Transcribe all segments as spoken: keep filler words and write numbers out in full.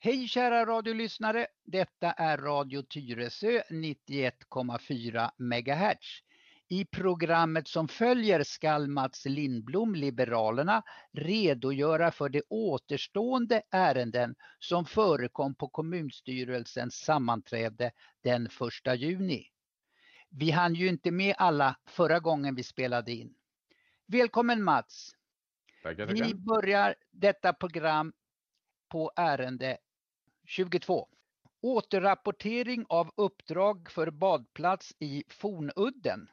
Hej kära radiolyssnare, detta är Radio Tyresö nittioett komma fyra megahertz. I programmet som följer skall Mats Lindblom, Liberalerna, redogöra för de återstående ärenden som förekom på kommunstyrelsens sammanträde den första juni. Vi hann ju inte med alla förra gången vi spelade in. Välkommen Mats! Tackar, tackar. Vi börjar detta program på ärende tjugotvå. Återrapportering av uppdrag för badplats i Fornudden.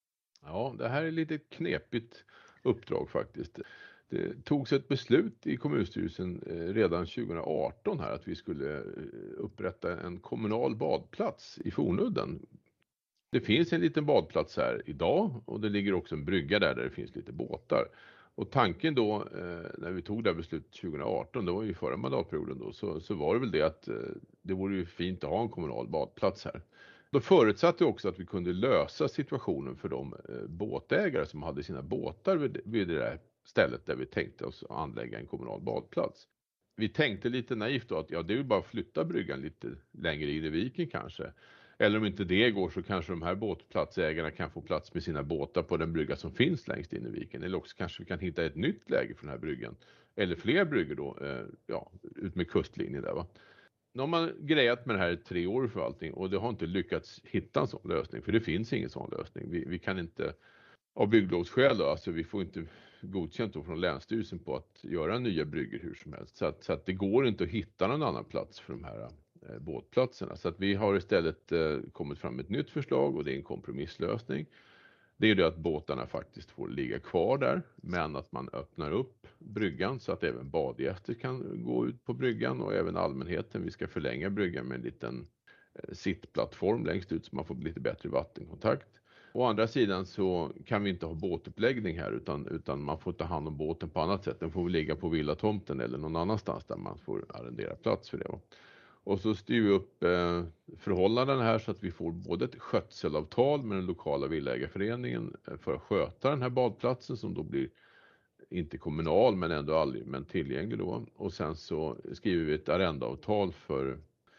Ja, det här är lite knepigt uppdrag faktiskt. Det togs ett beslut i kommunstyrelsen redan tjugo arton här att vi skulle upprätta en kommunal badplats i Fornudden. Det finns en liten badplats här idag och det ligger också en brygga där där det finns lite båtar. Och tanken då eh, när vi tog det här beslutet tjugo arton, det var ju förra mandatperioden då, så, så var det väl det att eh, det vore ju fint att ha en kommunal badplats här. Då förutsatte också att vi kunde lösa situationen för de eh, båtägare som hade sina båtar vid, vid det där stället där vi tänkte oss anlägga en kommunal badplats. Vi tänkte lite naivt då att ja, det är ju bara att flytta bryggan lite längre in i viken kanske. Eller om inte det går så kanske de här båtplatsägarna kan få plats med sina båtar på den brygga som finns längst in i viken. Eller också kanske vi kan hitta ett nytt läge för den här bryggan. Eller fler bryggor då, eh, ja, ut med kustlinjen där va. Nu har man grejat med det här i tre år i förvaltning och det har inte lyckats hitta en sån lösning. För det finns ingen sån lösning. Vi, vi kan inte, av bygglovsskäl då, alltså vi får inte godkänt då från Länsstyrelsen på att göra nya bryggor hur som helst. Så att, så att det går inte att hitta någon annan plats för de här eh, båtplatserna. Så att vi har istället eh, kommit fram med ett nytt förslag och det är en kompromisslösning. Det är det att båtarna faktiskt får ligga kvar där, men att man öppnar upp bryggan så att även badgäster kan gå ut på bryggan och även allmänheten. Vi ska förlänga bryggan med en liten eh, sittplattform längst ut så man får lite bättre vattenkontakt. Å andra sidan så kan vi inte ha båtuppläggning här utan, utan man får ta hand om båten på annat sätt. Den får ligga på villatomten eller någon annanstans där man får arrendera plats för det. Och så styr vi upp eh, förhållandena här så att vi får både ett skötselavtal med den lokala villägarföreningen för att sköta den här badplatsen som då blir inte kommunal men ändå allmänt tillgänglig då. Och sen så skriver vi ett arrendeavtal för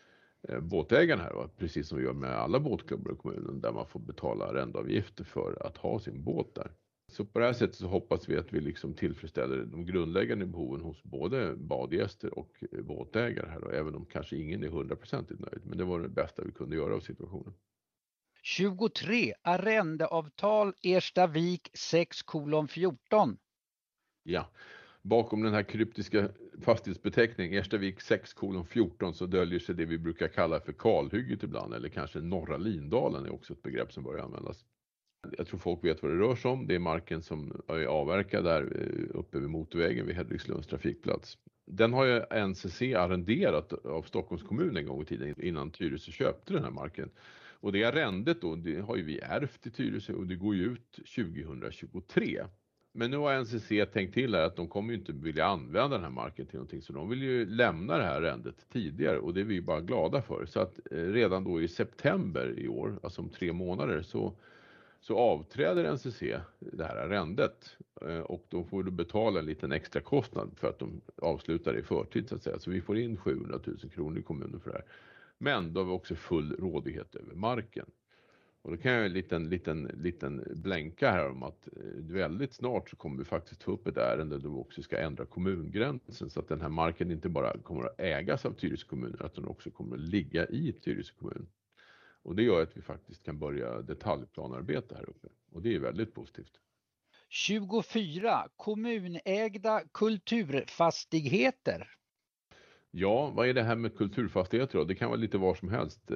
båtägarna här, va? Precis som vi gör med alla båtklubbar i kommunen där man får betala arrendeavgifter för att ha sin båt där. Så på det här sättet så hoppas vi att vi liksom tillfredsställer de grundläggande behoven hos både badgäster och båtägare här och även om kanske ingen är hundraprocentigt nöjd. Men det var det bästa vi kunde göra av situationen. tjugotre. Arrendeavtal Erstavik sex kolon fjorton. Ja. Bakom den här kryptiska fastighetsbeteckningen Erstavik sex kolon fjorton så döljer sig det vi brukar kalla för kalhygget ibland eller kanske norra Lindalen är också ett begrepp som börjar användas. Jag tror folk vet vad det rör sig om. Det är marken som är avverkad där uppe vid motorvägen vid Hedvigslunds trafikplats. Den har ju N C C arrenderat av Stockholms kommun en gång i tiden innan Tyresö köpte den här marken. Och det arrendet då, det har ju vi ärvt i Tyresö och det går ju ut tjugohundratjugotre. Men nu har N C C tänkt till här att de kommer ju inte vilja använda den här marken till någonting så de vill ju lämna det här arrendet tidigare och det är vi bara glada för. Så att redan då i september i år, alltså om tre månader så, så avträder N C C det här arrendet och då får du betala en liten extra kostnad för att de avslutar i förtid så att säga. Så vi får in sjuhundratusen kronor i kommunen för det här. Men då har vi också full rådighet över marken. Och då kan jag en liten, liten, liten blänka här om att väldigt snart så kommer vi faktiskt ta upp ett ärende där vi också ska ändra kommungränsen så att den här marken inte bara kommer att ägas av Tyresö kommun utan också kommer att ligga i Tyresö kommun. Och det gör att vi faktiskt kan börja detaljplanarbeta här uppe och det är väldigt positivt. tjugofyra. Kommunägda kulturfastigheter. Ja, vad är det här med kulturfastigheter då? Det kan vara lite var som helst.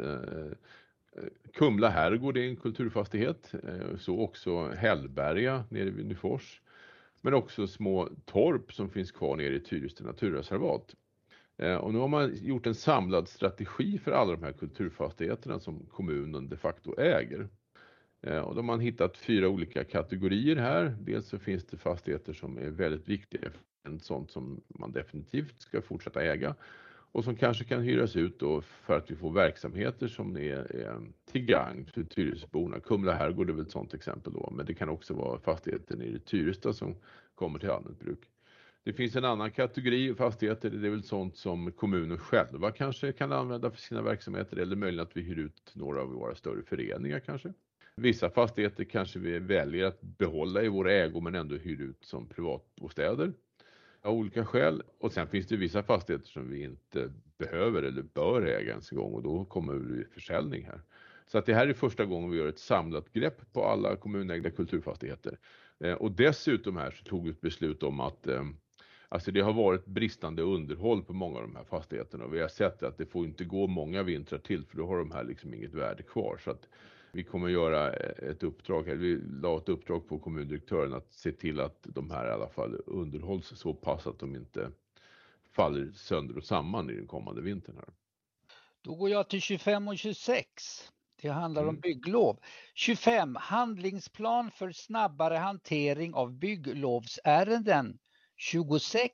Kumla herrgård är en kulturfastighet, så också Hällberga nere vid Nyfors. Men också små torp som finns kvar nere i Tyresö naturreservat. Och nu har man gjort en samlad strategi för alla de här kulturfastigheterna som kommunen de facto äger. Och då har man hittat fyra olika kategorier här. Dels så finns det fastigheter som är väldigt viktiga, en sånt som man definitivt ska fortsätta äga. Och som kanske kan hyras ut då för att vi får verksamheter som är, är till gagn för Tyresöborna. Kumla herrgård är väl ett sånt exempel då. Men det kan också vara fastigheter nere i Tyresta som kommer till allmänt bruk. Det finns en annan kategori fastigheter, det är väl sånt som kommunen själva kanske kan använda för sina verksamheter eller möjligen att vi hyr ut några av våra större föreningar kanske. Vissa fastigheter kanske vi väljer att behålla i våra ägor men ändå hyr ut som privatbostäder av olika skäl. Och sen finns det vissa fastigheter som vi inte behöver eller bör äga ens en gång och då kommer vi försäljning här. Så att det här är första gången vi gör ett samlat grepp på alla kommunägda kulturfastigheter. Eh, och dessutom här så tog vi ett beslut om att eh, alltså det har varit bristande underhåll på många av de här fastigheterna och vi har sett att det får inte gå många vintrar till för då har de här liksom inget värde kvar. Så att vi kommer göra ett uppdrag, eller vi la ett uppdrag på kommundirektören att se till att de här i alla fall underhålls så pass att de inte faller sönder och samman i den kommande vintern här. Då går jag till tjugofem och tjugosex. Det handlar Mm. om bygglov. tjugofem. Handlingsplan för snabbare hantering av bygglovsärenden. tjugosex.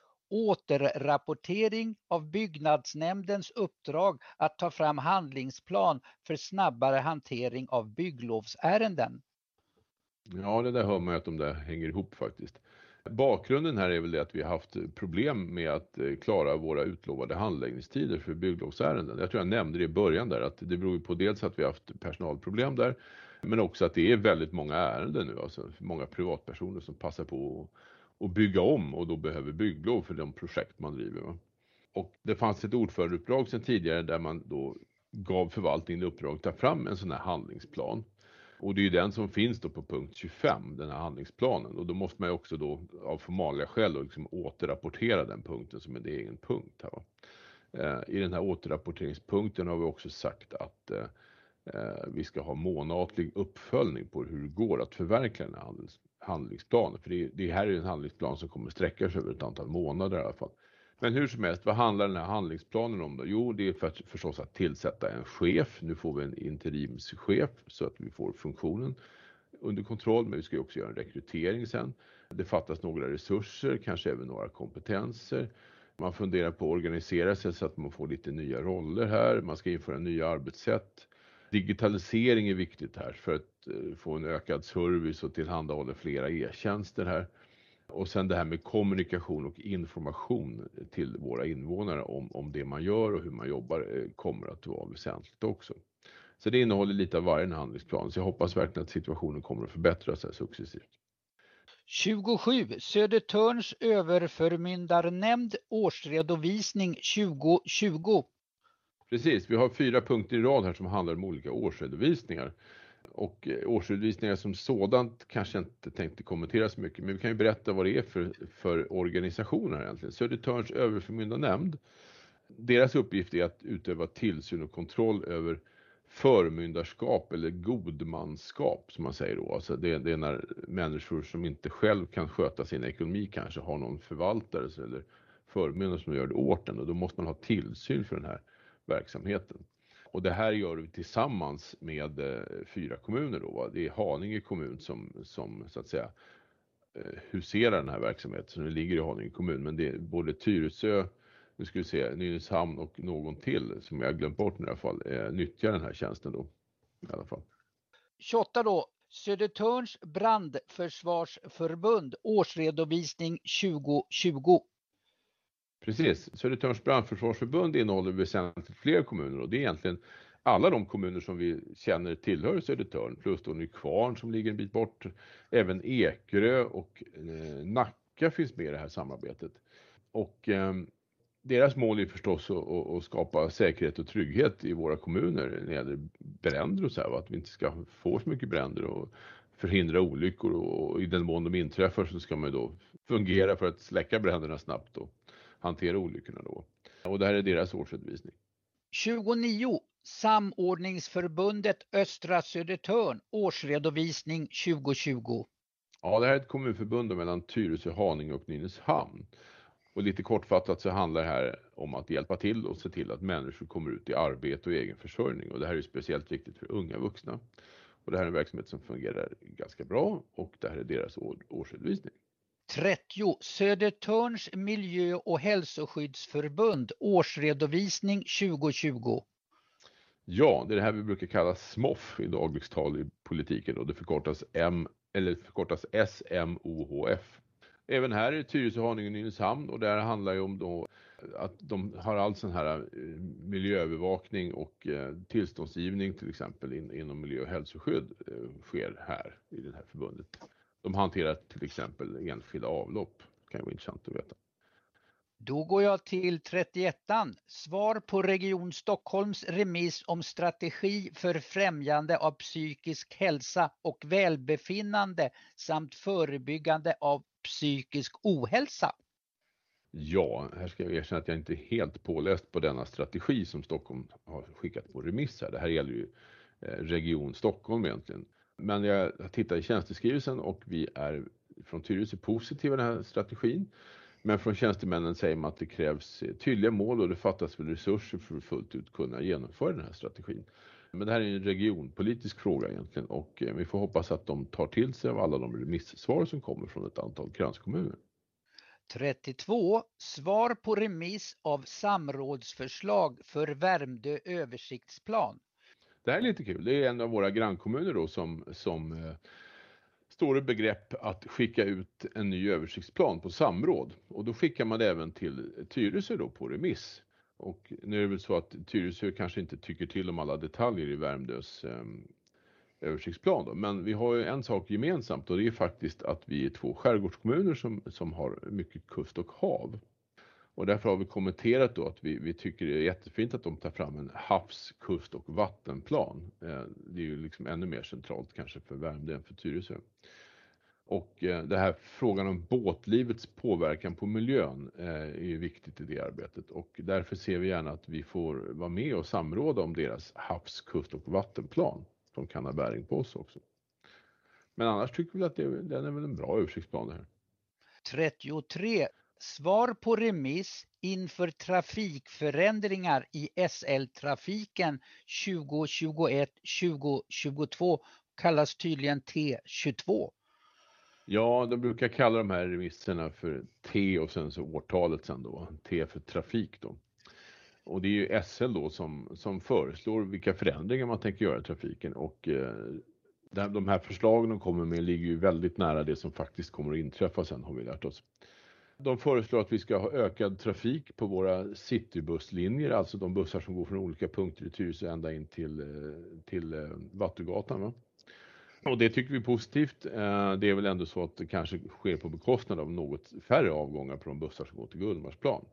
Återrapportering av byggnadsnämndens uppdrag att ta fram handlingsplan för snabbare hantering av bygglovsärenden. Ja, det där hör man att de där hänger ihop faktiskt. Bakgrunden här är väl det att vi har haft problem med att klara våra utlovade handläggningstider för bygglovsärenden. Jag tror jag nämnde det i början där att det beror på dels att vi har haft personalproblem där men också att det är väldigt många ärenden nu, alltså många privatpersoner som passar på att bygga om och då behöver bygglov för de projekt man driver. Va? Och det fanns ett ordförandeuppdrag sedan tidigare där man då gav förvaltningen uppdrag att ta fram en sån här handlingsplan. Och det är ju den som finns då på punkt tjugofem, den här handlingsplanen. Och då måste man ju också då av formaliga skäl liksom återrapportera den punkten som en egen punkt. Här, va? I den här återrapporteringspunkten har vi också sagt att eh, vi ska ha månatlig uppföljning på hur det går att förverkliga den här handlings, handlingsplanen. För det, det här är en handlingsplan som kommer sträcka sig över ett antal månader i alla fall. Men hur som helst, vad handlar den här handlingsplanen om då? Jo, det är för att, förstås att tillsätta en chef. Nu får vi en interimschef så att vi får funktionen under kontroll. Men vi ska ju också göra en rekrytering sen. Det fattas några resurser, kanske även några kompetenser. Man funderar på att organisera sig så att man får lite nya roller här. Man ska införa nya arbetssätt. Digitalisering är viktigt här för att få en ökad service och tillhandahålla flera e-tjänster här. Och sen det här med kommunikation och information till våra invånare om, om det man gör och hur man jobbar kommer att vara väsentligt också. Så det innehåller lite av varje handlingsplan. Så jag hoppas verkligen att situationen kommer att förbättras här successivt. tjugosju. Södertörns överförmyndarnämnd årsredovisning tjugo tjugo. Precis, vi har fyra punkter i rad här som handlar om olika årsredovisningar. Och årsredovisningar som sådant kanske jag inte tänkte kommentera så mycket. Men vi kan ju berätta vad det är för, för organisationer egentligen. Södertörns överförmyndarnämnd. Deras uppgift är att utöva tillsyn och kontroll över förmyndarskap eller godmanskap som man säger då. Alltså det, det är när människor som inte själv kan sköta sin ekonomi kanske har någon förvaltare eller förmyndare som gör det åt den. Och då måste man ha tillsyn för den här verksamheten. Och det här gör vi tillsammans med eh, fyra kommuner då. Va? Det är Haninge kommun som, som så att säga eh, huserar den här verksamheten. Så den ligger i Haninge kommun. Men det är både Tyresö, nu ska vi se, Nynäshamn och någon till som jag har glömt bort i alla fall. Eh, nyttjar den här tjänsten då i alla fall. tjugoåtta då. Södertörns brandförsvarsförbund årsredovisning tjugo tjugo. Precis, Södertörns brandförsvarsförbund innehåller väsentligt fler kommuner och det är egentligen alla de kommuner som vi känner tillhör Södertörn plus då Nykvarn som ligger en bit bort. Även Ekerö och eh, Nacka finns med i det här samarbetet. Och eh, deras mål är förstås att, att skapa säkerhet och trygghet i våra kommuner när det gäller bränder och så här, va? Att vi inte ska få så mycket bränder och förhindra olyckor och i den mån de inträffar så ska man då fungera för att släcka bränderna snabbt och hantera olyckorna då. Och det här är deras årsredovisning. tjugonio. Samordningsförbundet Östra Södertörn årsredovisning tjugo tjugo. Ja, det här är ett kommunförbund mellan Tyresö, Haninge och Nynäshamn. Och lite kortfattat så handlar det här om att hjälpa till och se till att människor kommer ut i arbete och egen försörjning. Och det här är speciellt viktigt för unga vuxna. Och det här är en verksamhet som fungerar ganska bra och det här är deras årsredovisning. trettio. Södertörns miljö- och hälsoskyddsförbund årsredovisning tjugo tjugo. Ja, det är det här vi brukar kalla S M O F i dagligstal i politiken och det förkortas M eller förkortas S M O H F. Även här är Tyresö, Haninge och Nynäshamn, och där handlar ju om då att de har all sån här miljöövervakning och tillståndsgivning till exempel in, inom miljö- och hälsoskydd sker här i det här förbundet. De hanterar till exempel enskilda avlopp, kan ju vara intressant att veta. Då går jag till trettioettan. Svar på Region Stockholms remiss om strategi för främjande av psykisk hälsa och välbefinnande samt förebyggande av psykisk ohälsa. Ja, här ska jag erkänna att jag inte är helt påläst på denna strategi som Stockholm har skickat på remiss här. Det här gäller ju Region Stockholm egentligen. Men jag tittar i tjänsteskrivelsen och vi är från Tyresö positiva den här strategin. Men från tjänstemännen säger man att det krävs tydliga mål och det fattas väl resurser för att fullt ut kunna genomföra den här strategin. Men det här är en regionpolitisk fråga egentligen och vi får hoppas att de tar till sig av alla de remissvar som kommer från ett antal kranskommuner. trettiotvå. Svar på remiss av samrådsförslag för Värmdö översiktsplan. Det här är lite kul. Det är en av våra grannkommuner då som, som eh, står i begrepp att skicka ut en ny översiktsplan på samråd. Och då skickar man det även till Tyresö då på remiss. Och nu är det väl så att Tyresö kanske inte tycker till om alla detaljer i Värmdös eh, översiktsplan då. Men vi har ju en sak gemensamt och det är faktiskt att vi är två skärgårdskommuner som, som har mycket kust och hav. Och därför har vi kommenterat då att vi, vi tycker det är jättefint att de tar fram en havs-, kust- och vattenplan. Eh, det är ju liksom ännu mer centralt kanske för Värmdö än för Tyresö. Och eh, det här frågan om båtlivets påverkan på miljön eh, är ju viktigt i det arbetet. Och därför ser vi gärna att vi får vara med och samråda om deras havs-, kust- och vattenplan. Som kan ha bäring på oss också. Men annars tycker vi att det, den är väl en bra översiktsplan det här. trettiotre. Svar på remiss inför trafikförändringar i S L-trafiken tjugo tjugoett tjugo tjugotvå kallas tydligen T tjugotvå. Ja, de brukar kalla de här remisserna för T och sen så årtalet sen då. T för trafik då. Och det är ju S L då som, som föreslår vilka förändringar man tänker göra i trafiken. Och eh, de här förslagen de kommer med ligger ju väldigt nära det som faktiskt kommer att inträffa sen har vi lärt oss. De föreslår att vi ska ha ökad trafik på våra citybusslinjer, alltså de bussar som går från olika punkter i Tyresö ända in till, till Vatugatan. Va? Och det tycker vi är positivt. Det är väl ändå så att det kanske sker på bekostnad av något färre avgångar på de bussar som går till Gullmarsplan.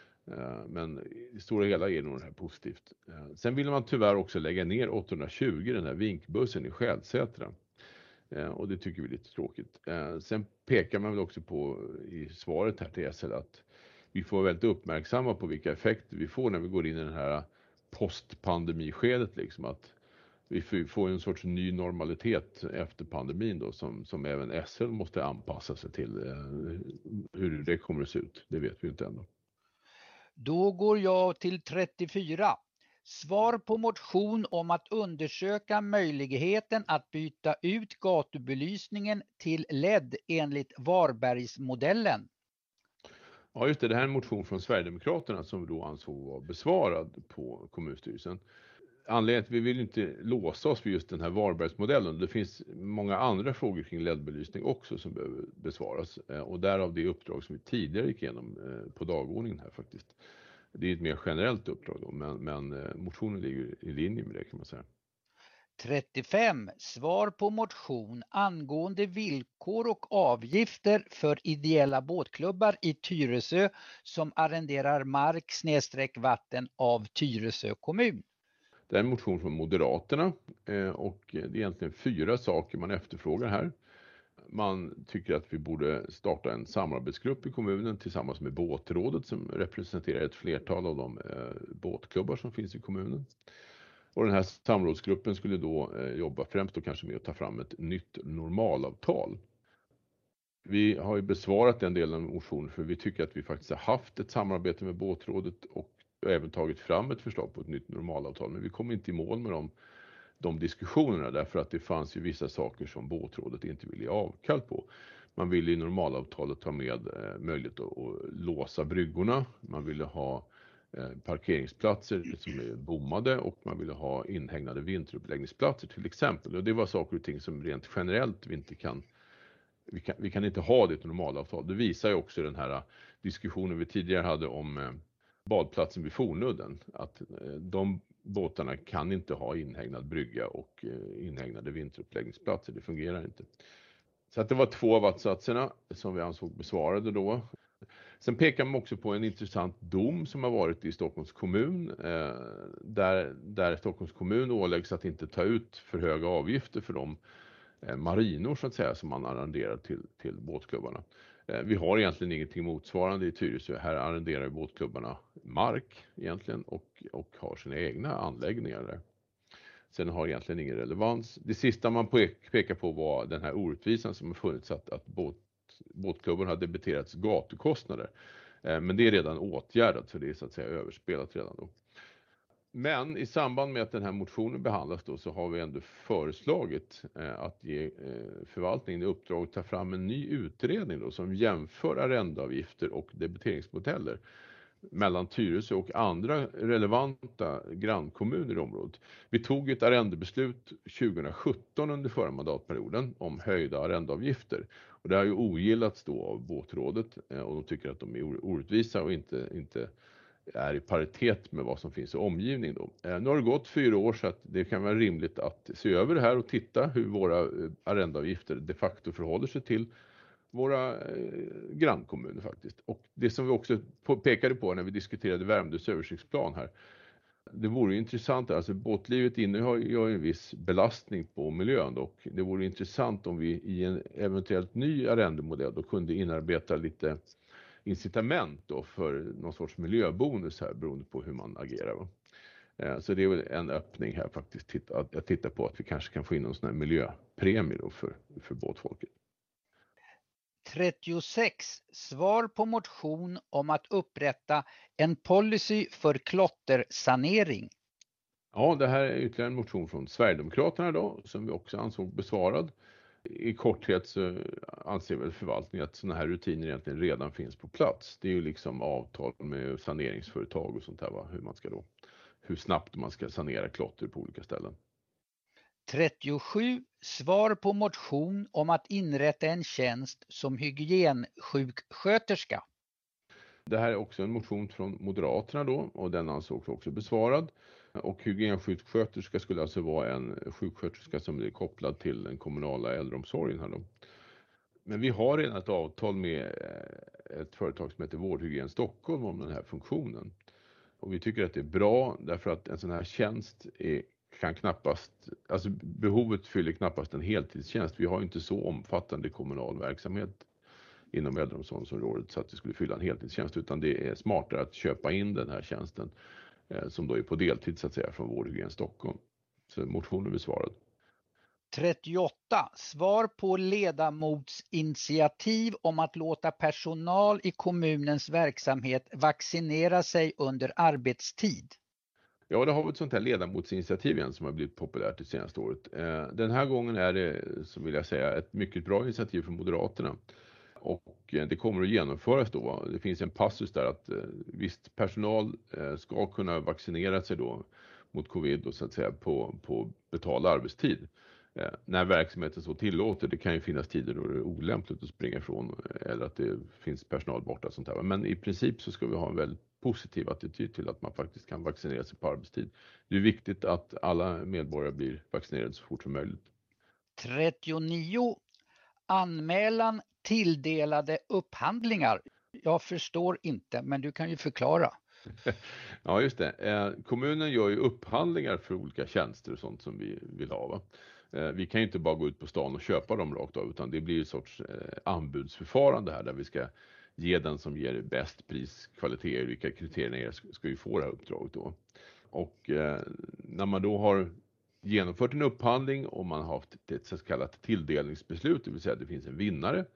Men i stora hela är nog det här positivt. Sen vill man tyvärr också lägga ner åttahundratjugo, den här vinkbussen i Skälsätra. Och det tycker vi är lite tråkigt. Sen pekar man väl också på i svaret här till S L att vi får vara väldigt uppmärksamma på vilka effekter vi får när vi går in i den här postpandemiskedet. Liksom att vi får en sorts ny normalitet efter pandemin då som, som även S L måste anpassa sig till. Hur det kommer att se ut, det vet vi inte ännu. Då går jag till trettiofyra. Svar på motion om att undersöka möjligheten att byta ut gatubelysningen till L E D enligt Varbergsmodellen. Ja just det, det här är en motion från Sverigedemokraterna som vi då ansåg var besvarad på kommunstyrelsen. Anledningen till att vi vill inte låsa oss vid just den här Varbergsmodellen. Det finns många andra frågor kring L E D-belysning också som behöver besvaras. Och därav det uppdrag som vi tidigare gick igenom på dagordningen här faktiskt. Det är ett mer generellt uppdrag då, men, men motionen ligger i linje med det kan man säga. trettiofem. Svar på motion angående villkor och avgifter för ideella båtklubbar i Tyresö som arrenderar mark snedstreck vatten av Tyresö kommun. Det är en motion från Moderaterna och det är egentligen fyra saker man efterfrågar här. Man tycker att vi borde starta en samarbetsgrupp i kommunen tillsammans med Båtrådet som representerar ett flertal av de båtklubbar som finns i kommunen. Och den här samrådsgruppen skulle då jobba främst och kanske med att ta fram ett nytt normalavtal. Vi har ju besvarat den delen av motionen för vi tycker att vi faktiskt har haft ett samarbete med Båtrådet och även tagit fram ett förslag på ett nytt normalavtal. Men vi kom inte i mål med dem. de diskussionerna därför att det fanns ju vissa saker som Båtrådet inte ville avkall på. Man ville i normalavtalet ta med eh, möjlighet att, att låsa bryggorna. Man ville ha eh, parkeringsplatser som är bommade och man ville ha inhägnade vinteruppläggningsplatser till exempel. Och det var saker och ting som rent generellt vi inte kan vi kan, vi kan inte ha det i ett normalavtal. Det visar ju också den här diskussionen vi tidigare hade om eh, badplatsen vid Fornudden. Att eh, de båtarna kan inte ha inhägnad brygga och eh, inhägnade vinteruppläggningsplatser. Det fungerar inte. Så att det var två av att-satserna som vi ansåg besvarade då. Sen pekar man också på en intressant dom som har varit i Stockholms kommun. Eh, där, där Stockholms kommun åläggs att inte ta ut för höga avgifter för de eh, marinor så att säga som man arrenderar till, till båtklubbarna. Eh, vi har egentligen ingenting motsvarande i Tyresö. Här arrenderar båtklubbarna mark egentligen och, och har sina egna anläggningar där. Sen har egentligen ingen relevans. Det sista man pekar på var den här orättvisan som har funnits att, att båt, båtklubben har debiterats gatukostnader. Eh, men det är redan åtgärdat så det är så att säga överspelat redan då. Men i samband med att den här motionen behandlas då så har vi ändå föreslagit eh, att ge eh, förvaltningen i uppdrag att ta fram en ny utredning då som jämför arrendeavgifter och debiteringsmodeller mellan Tyresö och andra relevanta grannkommuner i området. Vi tog ett arrendebeslut tjugohundrasjutton under förra mandatperioden om höjda arrendeavgifter. Och det har ju ogillats då av båtrådet och de tycker att de är orättvisa och inte, inte är i paritet med vad som finns i omgivning då. Nu har det gått fyra år så att det kan vara rimligt att se över det här och titta hur våra arrendeavgifter de facto förhåller sig till våra eh, grannkommuner faktiskt. Och det som vi också på, pekade på när vi diskuterade Värmdös översiktsplan här. Det vore intressant, alltså båtlivet inne har ju en viss belastning på miljön och det vore intressant om vi i en eventuellt ny arrendemodell då kunde inarbeta lite incitament då för någon sorts miljöbonus här beroende på hur man agerar. Va? Eh, så det är väl en öppning här faktiskt titta, att jag tittar på att vi kanske kan få in någon sån här miljöpremie då för, för båtfolket. trettiosex. Svar på motion om att upprätta en policy för klottersanering. Ja, det här är ytterligare en motion från Sverigedemokraterna då, som vi också ansåg besvarad. I korthet så anser väl förvaltningen att sådana här rutiner egentligen redan finns på plats. Det är ju liksom avtal med saneringsföretag och sånt här, va? Hur man ska då, hur snabbt man ska sanera klotter på olika ställen. trettiosju. Svar på motion om att inrätta en tjänst som hygiensjuksköterska. Det här är också en motion från Moderaterna då och den ansågs också besvarad. Och hygiensjuksköterska skulle alltså vara en sjuksköterska som är kopplad till den kommunala äldreomsorgen här då. Men vi har redan ett avtal med ett företag som heter Vårdhygien Stockholm om den här funktionen. Och vi tycker att det är bra därför att en sån här tjänst är, kan knappast, alltså behovet fyller knappast en heltidstjänst. Vi har inte så omfattande kommunal verksamhet inom äldreomsorgsområdet så att det skulle fylla en heltidstjänst utan det är smartare att köpa in den här tjänsten eh, som då är på deltid så att säga från Vårdhygien Stockholm. Så motionen är besvarad. trettioåtta. Svar på ledamotsinitiativ om att låta personal i kommunens verksamhet vaccinera sig under arbetstid. Ja, det har vi ett sånt här ledamotsinitiativ igen som har blivit populärt det senaste året. Eh, den här gången är det, så vill jag säga, ett mycket bra initiativ från Moderaterna. Och det kommer att genomföras då. Det finns en passus där att eh, visst personal eh, ska kunna vaccinera sig då mot covid och så att säga på, på betald arbetstid. Eh, när verksamheten så tillåter, det kan ju finnas tider då det är olämpligt att springa ifrån eller att det finns personal borta och sånt där. Men i princip så ska vi ha en väldigt positiv attityd till att man faktiskt kan vaccinera sig på arbetstid. Det är viktigt att alla medborgare blir vaccinerade så fort som möjligt. trettionio. Anmälan tilldelade upphandlingar. Jag förstår inte, men du kan ju förklara. Ja, just det. Eh, kommunen gör ju upphandlingar för olika tjänster och sånt som vi vill ha. Va? Eh, vi kan ju inte bara gå ut på stan och köpa dem rakt av, utan det blir en sorts eh, anbudsförfarande här där vi ska ge den som ger bäst pris, kvalitet och vilka kriterierna är, ska ju få det här uppdraget då. Och eh, när man då har genomfört en upphandling och man har haft ett så kallat tilldelningsbeslut, det vill säga att det finns en vinnare,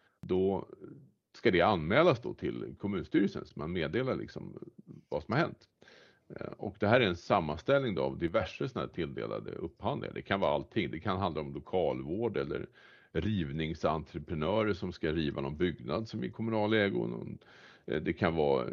då ska det anmälas då till kommunstyrelsen så man meddelar liksom vad som har hänt. Och det här är en sammanställning då av diverse sådana här tilldelade upphandlingar. Det kan vara allting, det kan handla om lokalvård eller rivningsentreprenörer som ska riva någon byggnad som är kommunal ägo. Det kan vara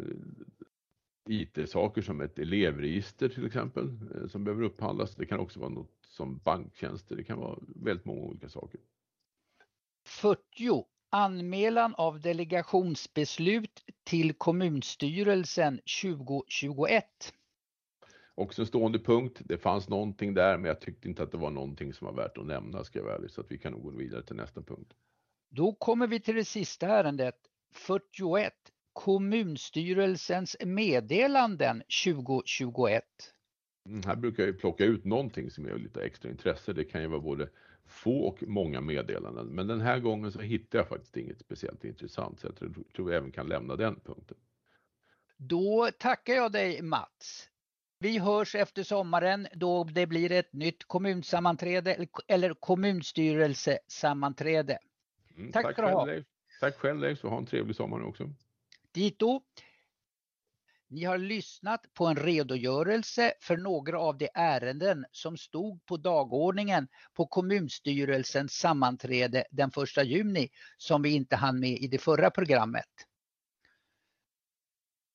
I T-saker som ett elevregister till exempel som behöver upphandlas. Det kan också vara något som banktjänster, det kan vara väldigt många olika saker. fyrtio. Anmälan av delegationsbeslut till kommunstyrelsen tjugo tjugoett. Också en stående punkt. Det fanns någonting där, men jag tyckte inte att det var någonting som var värt att nämna, ska jag vara ärlig, så att vi kan nog gå vidare till nästa punkt. Då kommer vi till det sista ärendet, fyrtioett. Kommunstyrelsens meddelanden tjugo tjugoett. Mm, här brukar jag ju plocka ut någonting som är lite extra intresse. Det kan ju vara både få och många meddelanden. Men den här gången så hittar jag faktiskt inget speciellt intressant. Så jag tror, tror jag även kan lämna den punkten. Då tackar jag dig, Mats. Vi hörs efter sommaren då det blir ett nytt kommunsammanträde eller kommunstyrelsesammanträde. Mm, tack, tack ska du själv, ha. Leif. Tack själv, Leif, så ha en trevlig sommar också. Dito. Ni har lyssnat på en redogörelse för några av de ärenden som stod på dagordningen på kommunstyrelsens sammanträde den första juni som vi inte hann med i det förra programmet.